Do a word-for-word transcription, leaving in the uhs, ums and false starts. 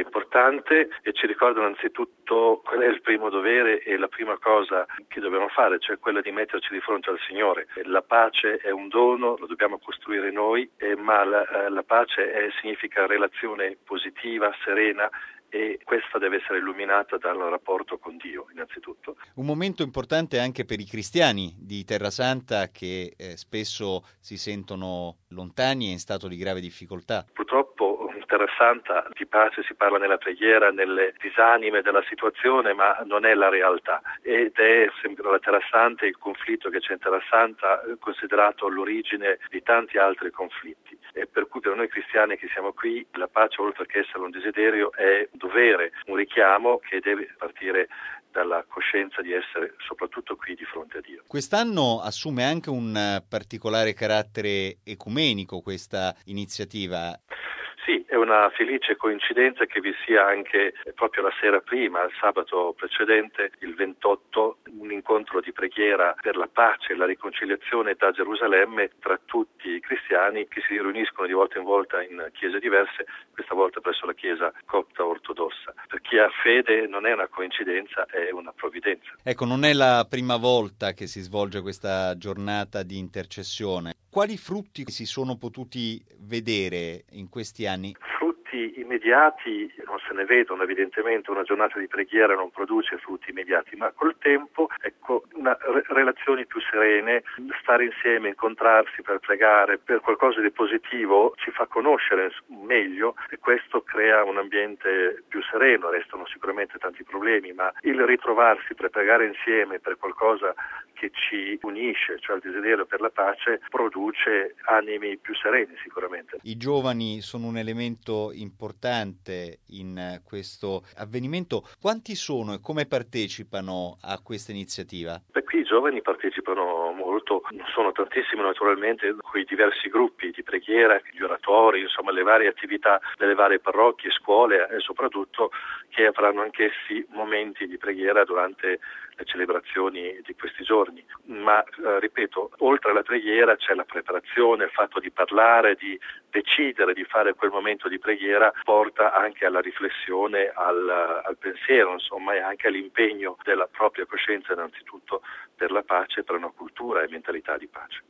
importante e ci ricorda innanzitutto qual è il primo dovere e la prima cosa che dobbiamo fare, cioè quella di metterci di fronte al Signore. La pace è un dono, lo dobbiamo costruire noi, eh, ma la, eh, la pace è, significa relazione positiva, serena, e questa deve essere illuminata dal rapporto con Dio, innanzitutto. Un momento importante anche per i cristiani di Terrasanta che eh, spesso si sentono lontani e in stato di grave difficoltà. Purtroppo in Terrasanta di pace si parla nella preghiera, nelle disanime della situazione, ma non è la realtà. Ed è sempre la Terrasanta, il conflitto che c'è in Terrasanta, considerato l'origine di tanti altri conflitti. E per cui per noi cristiani che siamo qui, la pace, oltre che essere un desiderio, è un dovere, un richiamo che deve partire dalla coscienza di essere soprattutto qui di fronte a Dio. Quest'anno assume anche un particolare carattere ecumenico questa iniziativa. Sì, è una felice coincidenza che vi sia anche proprio la sera prima, il sabato precedente, il ventotto, un incontro di preghiera per la pace e la riconciliazione da Gerusalemme tra tutti i cristiani che si riuniscono di volta in volta in chiese diverse, questa volta presso la chiesa copta ortodossa. Per chi ha fede non è una coincidenza, è una provvidenza. Ecco, non è la prima volta che si svolge questa giornata di intercessione. Quali frutti si sono potuti vedere in questi anni? Frutti immediati non se ne vedono, evidentemente una giornata di preghiera non produce frutti immediati, ma col tempo, ecco, una, re, relazioni più serene, stare insieme, incontrarsi per pregare, per qualcosa di positivo ci fa conoscere meglio e questo crea un ambiente più sereno. Restano sicuramente tanti problemi, ma il ritrovarsi per pregare insieme per qualcosa che ci unisce, cioè il desiderio per la pace, produce animi più sereni sicuramente. I giovani sono un elemento importante in questo avvenimento. Quanti sono e come partecipano a questa iniziativa? Beh, qui i giovani partecipano molto, sono tantissimi naturalmente, quei diversi gruppi di preghiera, gli oratori, insomma le varie attività delle varie parrocchie, scuole e soprattutto che avranno anch'essi momenti di preghiera durante le celebrazioni di questi giorni. Ma eh, ripeto, oltre alla preghiera c'è la preparazione, il fatto di parlare, di decidere di fare quel momento di preghiera porta anche alla riflessione, al, al pensiero, insomma, e anche all'impegno della propria coscienza innanzitutto per la pace, per una cultura e mentalità di pace.